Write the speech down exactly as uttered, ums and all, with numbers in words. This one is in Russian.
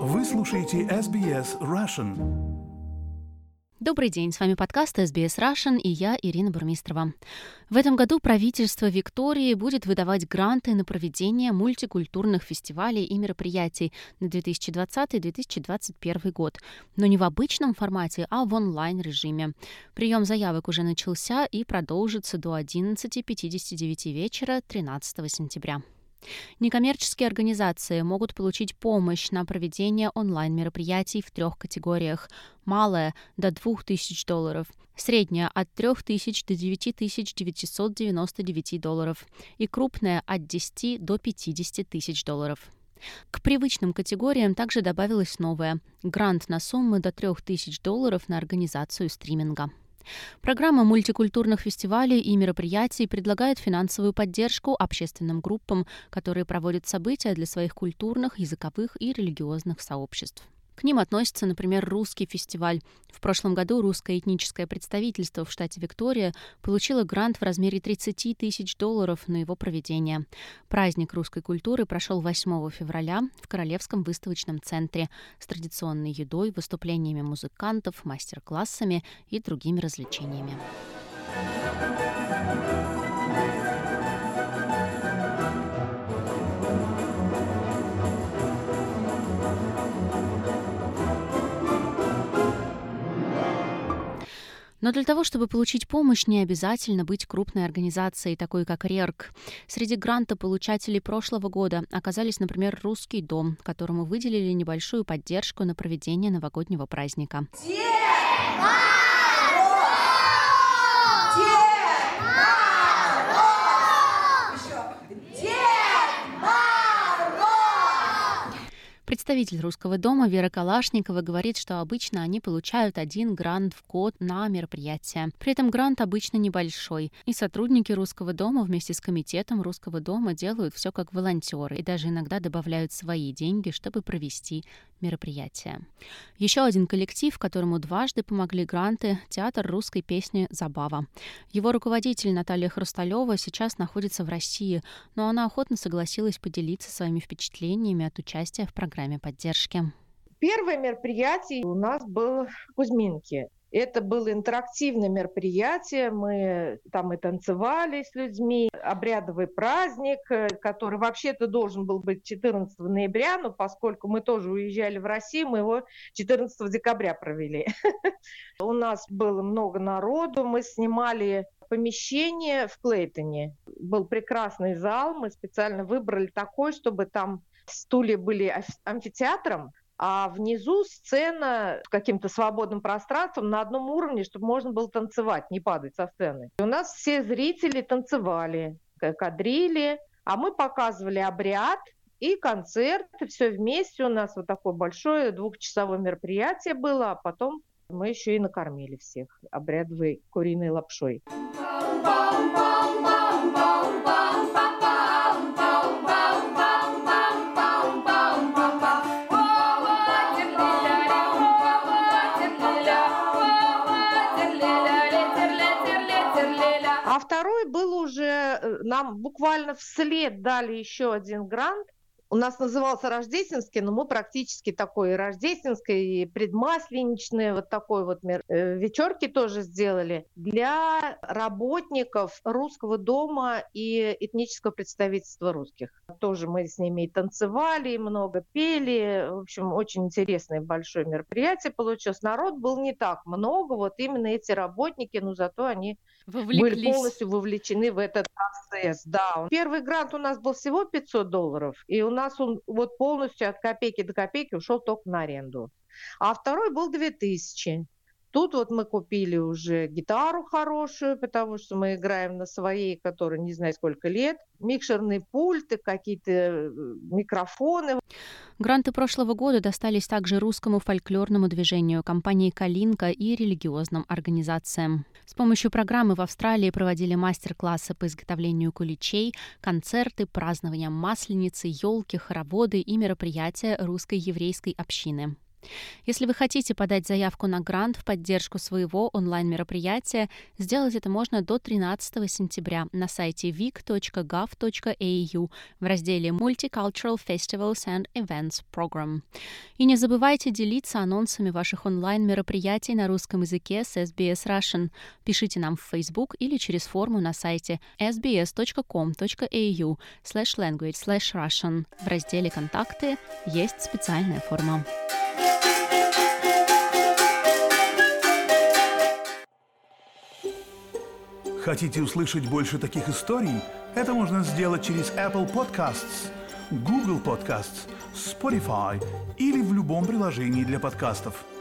Вы слушаете эс би эс Russian. Добрый день, с вами подкаст эс би эс Russian и я, Ирина Бурмистрова. В этом году правительство Виктории будет выдавать гранты на проведение мультикультурных фестивалей и мероприятий на две тысячи двадцатый - две тысячи двадцать первый год, но не в обычном формате, а в онлайн-режиме. Прием заявок уже начался и продолжится до одиннадцати пятидесяти девяти вечера тринадцатого сентября. Некоммерческие организации могут получить помощь на проведение онлайн-мероприятий в трех категориях. Малая – до двух тысяч долларов, средняя – от трёх тысяч до девяти тысяч девятисот девяноста девяти долларов и крупная – от десяти до пятидесяти тысяч долларов. К привычным категориям также добавилась новая – грант на сумму до трёх тысяч долларов на организацию стриминга. Программа мультикультурных фестивалей и мероприятий предлагает финансовую поддержку общественным группам, которые проводят события для своих культурных, языковых и религиозных сообществ. К ним относится, например, русский фестиваль. В прошлом году русское этническое представительство в штате Виктория получило грант в размере тридцати тысяч долларов на его проведение. Праздник русской культуры прошел восьмого февраля в Королевском выставочном центре с традиционной едой, выступлениями музыкантов, мастер-классами и другими развлечениями. Но для того, чтобы получить помощь, не обязательно быть крупной организацией, такой как РЕРК. Среди грантополучателей прошлого года оказались, например, Русский дом, которому выделили небольшую поддержку на проведение новогоднего праздника. Представитель Русского дома Вера Калашникова говорит, что обычно они получают один грант в год на мероприятие. При этом грант обычно небольшой, и сотрудники Русского дома вместе с комитетом Русского дома делают все как волонтеры и даже иногда добавляют свои деньги, чтобы провести мероприятие. Еще один коллектив, которому дважды помогли гранты – театр русской песни «Забава». Его руководитель Наталья Хрусталева сейчас находится в России, но она охотно согласилась поделиться своими впечатлениями от участия в программе поддержки. Первое мероприятие у нас было в Кузьминке. Это было интерактивное мероприятие, мы там и танцевали с людьми, обрядовый праздник, который вообще-то должен был быть четырнадцатого ноября, но поскольку мы тоже уезжали в Россию, мы его четырнадцатого декабря провели. У нас было много народу, мы снимали помещение в Клейтоне. Был прекрасный зал, мы специально выбрали такой, чтобы там стулья были амфитеатром, а внизу сцена с каким-то свободным пространством на одном уровне, чтобы можно было танцевать, не падать со сцены. И у нас все зрители танцевали, кадрили, а мы показывали обряд и концерт, и все вместе. У нас вот такое большое двухчасовое мероприятие было, а потом мы еще и накормили всех обрядовой куриной лапшой. А второй был уже, нам буквально вслед дали еще один грант. У нас назывался рождественский, но мы практически такой и рождественский, и предмасленичный, вот такой вот вечерки тоже сделали для работников Русского дома и этнического представительства русских. Тоже мы с ними и танцевали, и много пели. В общем, очень интересное большое мероприятие получилось. Народ был не так много, вот именно эти работники, но зато они Вовлеклись. были полностью вовлечены в этот процесс. Да. Первый грант у нас был всего пятьсот долларов, и у нас он вот полностью от копейки до копейки ушел только на аренду. А второй был две тысячи. Тут вот мы купили уже гитару хорошую, потому что мы играем на своей, которой не знаю сколько лет, микшерные пульты, какие-то микрофоны. Гранты прошлого года достались также русскому фольклорному движению, компании «Калинка» и религиозным организациям. С помощью программы в Австралии проводили мастер-классы по изготовлению куличей, концерты, празднования Масленицы, елки, хороводы и мероприятия русской еврейской общины. Если вы хотите подать заявку на грант в поддержку своего онлайн-мероприятия, сделать это можно до тринадцатого сентября на сайте vic точка gov точка a u в разделе Multicultural Festivals and Events Program. И не забывайте делиться анонсами ваших онлайн-мероприятий на русском языке с эс би эс Russian. Пишите нам в Facebook или через форму на сайте эс би эс точка ком точка a u слэш language слэш Russian. В разделе «Контакты» есть специальная форма. Хотите услышать больше таких историй? Это можно сделать через Apple Podcasts, Google Podcasts, Spotify или в любом приложении для подкастов.